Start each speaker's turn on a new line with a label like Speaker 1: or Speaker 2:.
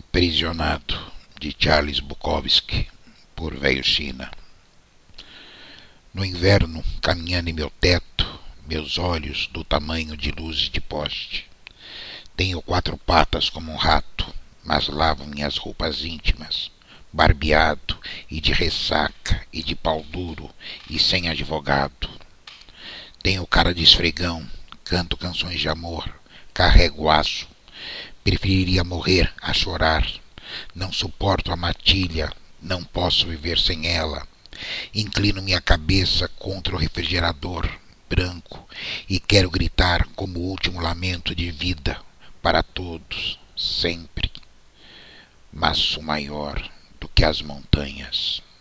Speaker 1: Aprisionado, de Charles Bukowski, por Velho China. No inverno, caminhando em meu teto, meus olhos do tamanho de luzes de poste. Tenho 4 patas como um rato, mas lavo minhas roupas íntimas, barbeado e de ressaca e de pau duro e sem advogado. Tenho cara de esfregão, canto canções de amor, carrego aço. Preferiria morrer a chorar. Não suporto a matilha, não posso viver sem ela. Inclino minha cabeça contra o refrigerador branco e quero gritar como o último lamento de vida para todos, sempre. Mas sou maior do que as montanhas.